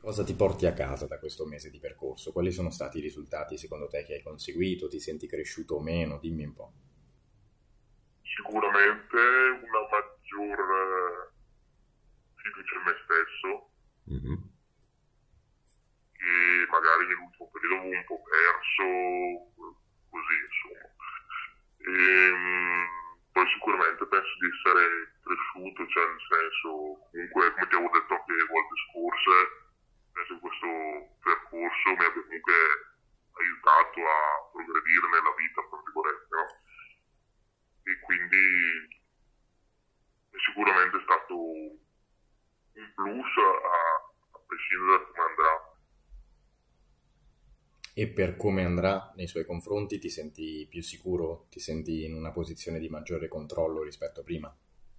Cosa ti porti a casa da questo mese di percorso? Quali sono stati i risultati secondo te che hai conseguito? Ti senti cresciuto o meno? Dimmi un po'. Sicuramente una maggior fiducia in me stesso, Mhm. che magari nell'ultimo periodo avevo un po' perso, così insomma. Poi sicuramente penso di essere cresciuto, cioè nel senso, comunque come ti avevo detto anche le volte scorse, penso che questo percorso mi abbia comunque aiutato a progredire nella vita, tra virgolette, no? E quindi è sicuramente stato un plus a prescindere da come andrà. E per come andrà nei suoi confronti ti senti più sicuro? Ti senti in una posizione di maggiore controllo rispetto a prima?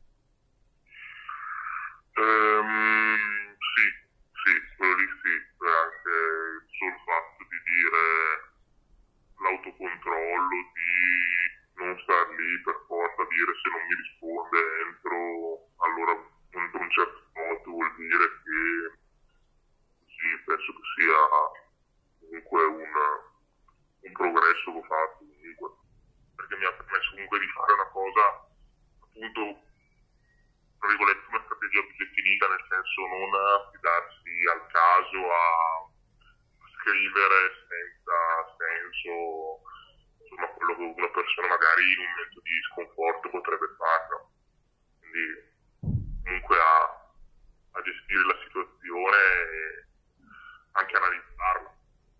Sì, sì, quello lì sì, anche il solo fatto di dire l'autocontrollo, di non star lì per forza a dire se non mi risponde allora entro un certo modo vuol dire che sì, penso che sia comunque un progresso che ho fatto comunque, perché mi ha permesso comunque di fare una cosa appunto tra virgolette, una strategia più definita, nel senso non affidarsi al caso a scrivere senza senso, insomma, quello che una persona magari in un momento di sconforto potrebbe fare, no? Quindi comunque a gestire la situazione